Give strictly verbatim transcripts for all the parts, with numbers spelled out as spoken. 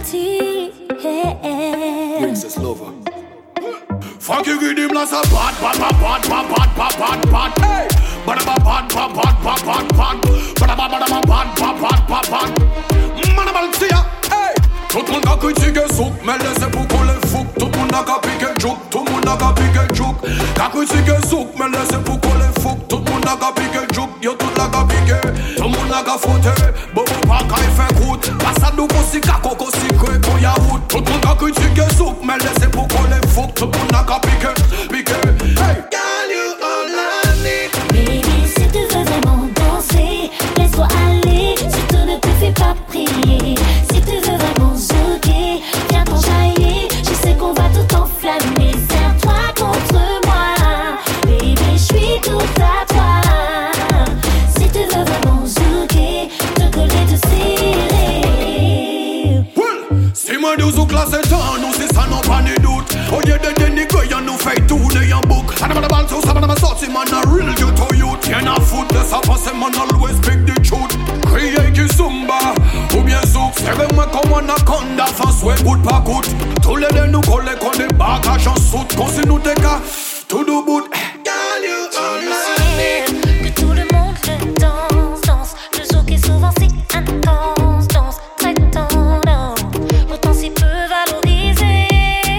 party. Yeah. Princess Lover. Fuck you, give him lots of bad, bad, bad, bad, bad, bad, bad, bad, hey. Bad, bad, bad, bad, bad, bad, bad, bad. Bad, bad, bad, bad, bad, bad, bad, bad. Man, I'm see ya, hey. Tout le monde a critiqué souk, mais laissez pour qu'on les fouque. Tout le monde a qu'à piquer jouk, tout le monde a qu'à piquer jouk. Qu'a critiqué souk, mais laissez pour qu'on les fouque. Tout le monde a qu'à piquer jouk, yo tout la qu'à piquer. Tout le monde a qu'à frotter, bobo pas qu'à y faire croûte. Pas ça nous qu'on ka coco si crée qu'on y a route. Tout le monde a critiqué souk, mais laissez pour qu'on les fouque. Tout le monde a qu'à piquer, piquer. Hey, girl, you all I need. Baby, si tu veux vraiment danser, laisse-toi aller. Surtout ne te fais pas prier. Si tu veux vraiment zouker, viens t'enjailler. Je sais qu'on va tout enflammer. Serre-toi contre moi, baby, je suis tout à toi. Si tu veux vraiment zouker, te coller, te serrer. Well, si moi nous ou classe temps, nous c'est ça non pas ni doute. Au lieu de dénigrer, y'a nous fait tourner en boucle. And I'm about to stop and I'm sorti, man, a real you to you. Tiens à foot, de ça passe, man, always speak the truth. Crier qui zumba, ou bien souk. Serrez-moi comme un anaconda, face ouais, bout pas coûte. Tous les deux nous collent qu'on est bagages en soute. Qu'on si nous déca, tout du bout. Girl, you all I need. Que tout le monde le danse, danse. Le zouk est souvent si intense, danse très tendance. Pourtant si peu valorisé.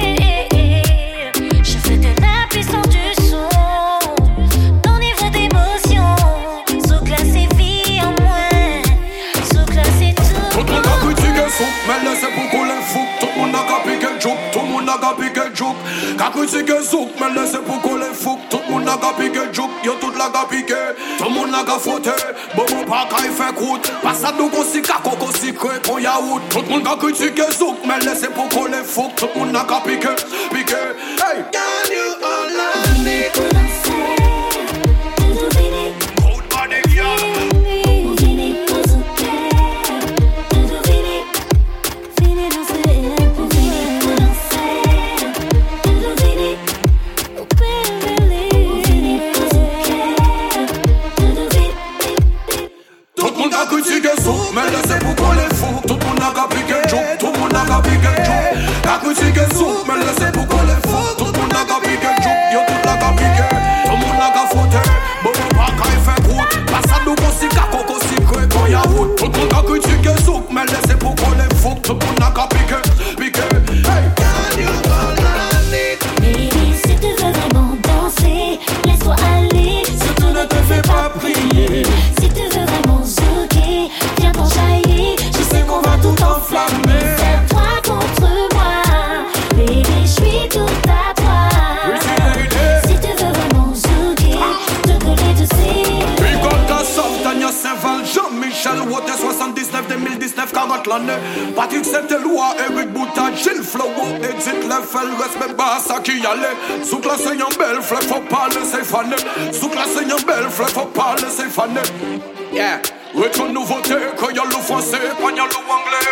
Je veux de la puissance du son, d'enivrer d'émotion. Zouk là c'est vie en moins, zouk là c'est tout. Tout le monde a critiqué souk, mais laissez pour qu'on les fouque. Tout le monde a qu'à piquer jouk, tout le monde a qu'à piquer jouk. Qu'a critiqué souk, mais laissez pour qu'on les fouque. Tout le monde a qu'à piquer jouk, yo tout la qu'à piquer. Tout le monde a qu'à frotter, bobo pas qu'à y faire croûte. Pas ça nous qu'on si ka coco si crée qu'on y a route. Tout le monde a critiqué souk, mais laissez pour qu'on les fouque. Tout le monde a qu'à piquer, piquer. Hey, girl, you all I need. Pour danser, tout vini. Cold body girl. Vini pour zouker, tout vini. Vini danser, pour vini pour danser, tout vini. Oh baby, vini pour zouker, tout vini. Tout le monde a critiqué souk, mais laissez pour qu'on les fouque. Tout le monde a qu'à piquer jouk, tout le monde a qu'à piquer jouk. Qu'a critiqué souk, mais laissez pour qu'on les fouque. Tout le monde a qu'à piquer jouk, yo tout la qu'à piquer. Tout le monde a qu'à frotter, bobo pas qu'à y faire croûte. Pas ça nous qu'on si ka coco si crée qu'on y a route. Tout le monde a critiqué souk, mais laissez pour qu'on les fouque. Tout le monde a qu'à piquer, piquer. Hey, girl, you all I need. Baby, si tu veux vraiment danser, laisse-toi aller. Surtout ne te fais pas prier. Si tu veux vraiment zouker, viens t'enjailler. Je sais qu'on va tout enflammer. Serre-toi contre moi, baby, je suis tout à toi. Si tu veux vraiment zouker, te coller, te serrer. Big up ta soft, Tania Saint-Val, Jean-Michel Water, soixante-dix-neuf, deux mille dix-neuf, quarante l'année. Patrick Saint-Éloi, Eric Bouta, Gilles Flowo, Edith Leffel, respect basse à qui y aller. Sous classe y'en belle, fleur, faut pas laisser faner. Sous classe y'en belle, fleur, faut pas laisser faner. Yeah, retourne nouveauté, quand y'a le français, quand y'a le anglais.